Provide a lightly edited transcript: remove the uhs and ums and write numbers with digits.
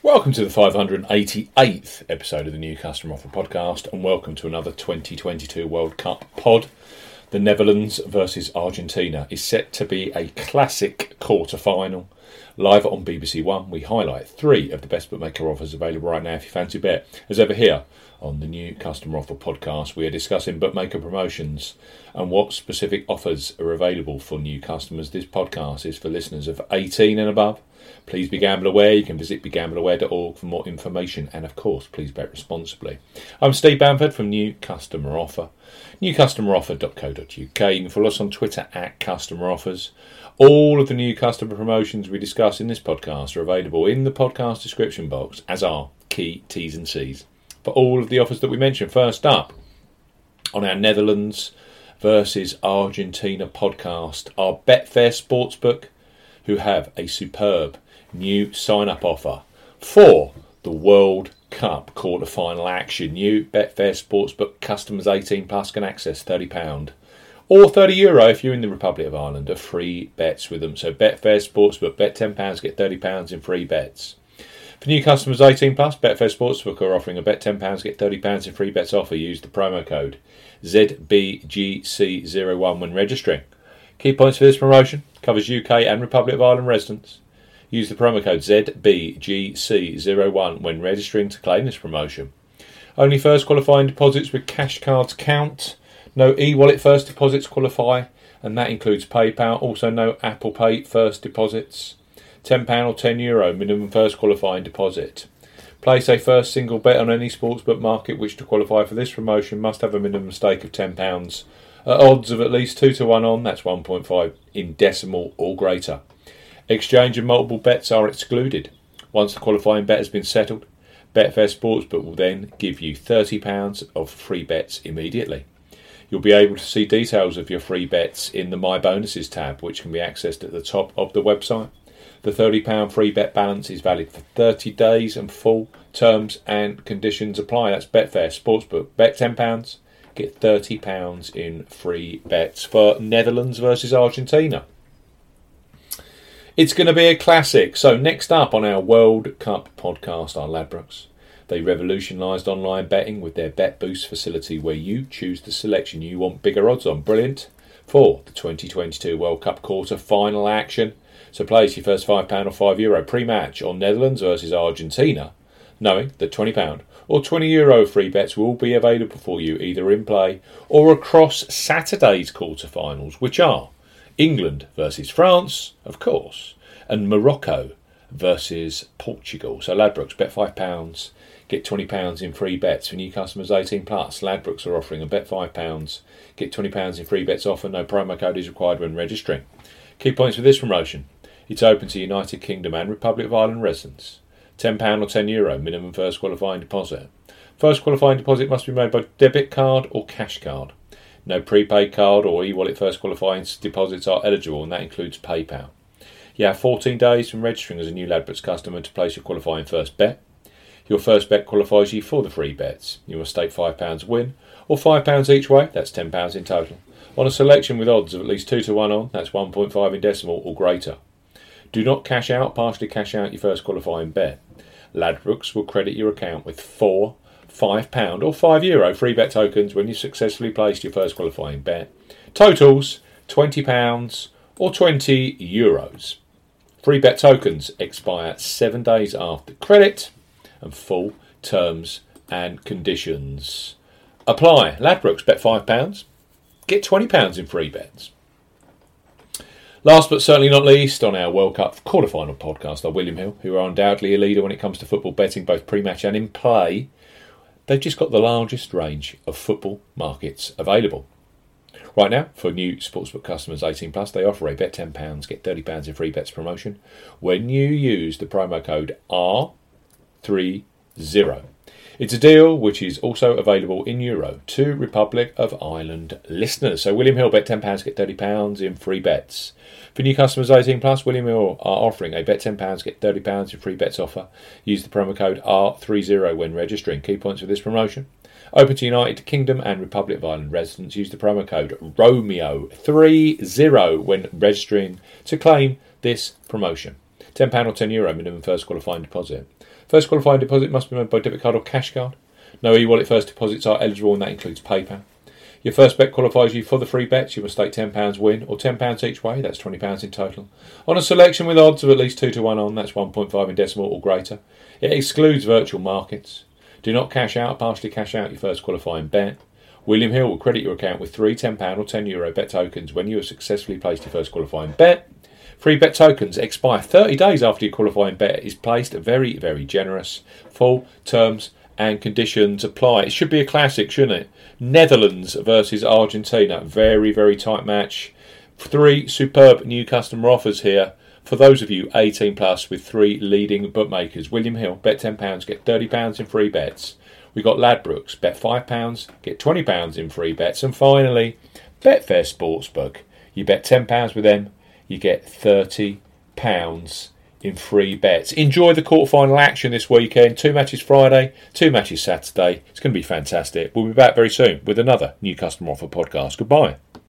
Welcome to the 588th episode of the New Customer Offer podcast, and welcome to another 2022 World Cup pod. The Netherlands versus Argentina is set to be a classic quarter-final. Live on BBC One, we highlight three of the best bookmaker offers available right now if you fancy a bet. As ever here on the New Customer Offer podcast, we are discussing bookmaker promotions and what specific offers are available for new customers. This podcast is for listeners of 18 and above. Please be gamble aware. You can visit begambleaware.org for more information, and of course, please bet responsibly. I'm Steve Bamford from New Customer Offer, newcustomeroffer.co.uk. You can follow us on Twitter at Customer Offers. All of the new customer promotions we discuss in this podcast are available in the podcast description box, as are key T's and C's for all of the offers that we mentioned. First up, on our Netherlands versus Argentina podcast, our Betfair Sportsbook, who have a superb new sign-up offer for the World Cup quarter-final action. New Betfair Sportsbook customers 18 plus can access £30 or €30 if you're in the Republic of Ireland of free bets with them. So Betfair Sportsbook, bet £10, get £30 in free bets. For new customers 18 plus, Betfair Sportsbook are offering a bet £10, get £30 in free bets offer. Use the promo code ZBGC01 when registering. Key points for this promotion: covers UK and Republic of Ireland residents. Use the promo code ZBGC01 when registering to claim this promotion. Only first qualifying deposits with cash cards count. No e-wallet first deposits qualify, and that includes PayPal. Also no Apple Pay first deposits. £10 or €10 minimum first qualifying deposit. Place a first single bet on any sportsbook market which to qualify for this promotion must have a minimum stake of £10. At odds of at least 2 to 1 on, that's 1.5 in decimal or greater. Exchange of multiple bets are excluded. Once the qualifying bet has been settled, Betfair Sportsbook will then give you £30 of free bets immediately. You'll be able to see details of your free bets in the My Bonuses tab, which can be accessed at the top of the website. The £30 free bet balance is valid for 30 days and full terms and conditions apply. That's Betfair Sportsbook. Bet £10. Get £30 in free bets for Netherlands versus Argentina. It's going to be a classic. So next up on our World Cup podcast are Ladbrokes. They revolutionised online betting with their Bet Boost facility, where you choose the selection you want bigger odds on. Brilliant for the 2022 World Cup quarter final action. So place your first £5 or €5 pre-match on Netherlands versus Argentina, knowing that £20 or €20 free bets will be available for you either in play or across Saturday's quarterfinals, which are England versus France, of course, and Morocco versus Portugal. So Ladbrokes, bet £5, get £20 in free bets. For new customers 18 plus, Ladbrokes are offering a bet £5, get £20 in free bets offer. No promo code is required when registering. Key points for this promotion: it's open to United Kingdom and Republic of Ireland residents. £10 or €10 minimum first qualifying deposit. First qualifying deposit must be made by debit card or cash card. No prepaid card or e-wallet first qualifying deposits are eligible, and that includes PayPal. You have 14 days from registering as a new Ladbrokes customer to place your qualifying first bet. Your first bet qualifies you for the free bets. You must stake £5 win or £5 each way, that's £10 in total, on a selection with odds of at least 2 to 1 on, that's 1.5 in decimal or greater. Do not partially cash out your first qualifying bet. Ladbrokes will credit your account with £4, £5 or €5 free bet tokens when you successfully placed your first qualifying bet. Totals £20 or €20. Free bet tokens expire 7 days after credit, and full terms and conditions apply. Ladbrokes, bet £5, get £20 in free bets. Last but certainly not least, on our World Cup quarter-final podcast are William Hill, who are undoubtedly a leader when it comes to football betting, both pre-match and in play. They've just got the largest range of football markets available. Right now, for new sportsbook customers 18 plus, they offer a bet £10, get £30 in free bets promotion when you use the promo code R30. It's a deal which is also available in Euro to Republic of Ireland listeners. So William Hill, bet £10, get £30 in free bets. For new customers 18 plus, William Hill are offering a bet £10, get £30 in free bets offer. Use the promo code R30 when registering. Key points for this promotion: open to United Kingdom and Republic of Ireland residents. Use the promo code ROMEO30 when registering to claim this promotion. £10 or €10 minimum first qualifying deposit. First qualifying deposit must be made by debit card or cash card. No e-wallet first deposits are eligible, and that includes PayPal. Your first bet qualifies you for the free bets. You must stake £10 win or £10 each way. That's £20 in total. On a selection with odds of at least 2 to 1 on, that's 1.5 in decimal or greater. It excludes virtual markets. Do not cash out or partially cash out your first qualifying bet. William Hill will credit your account with 3 £10 or €10 bet tokens when you have successfully placed your first qualifying bet. Free bet tokens expire 30 days after your qualifying bet is placed. Very, very generous. Full terms and conditions apply. It should be a classic, shouldn't it? Netherlands versus Argentina. Very, very tight match. 3 superb new customer offers here for those of you 18 plus with 3 leading bookmakers. William Hill, bet £10, get £30 in free bets. We've got Ladbrokes, bet £5, get £20 in free bets. And finally, Betfair Sportsbook. You bet £10 with them, you get £30 in free bets. Enjoy the quarterfinal action this weekend. 2 matches Friday, 2 matches Saturday. It's going to be fantastic. We'll be back very soon with another new customer offer podcast. Goodbye.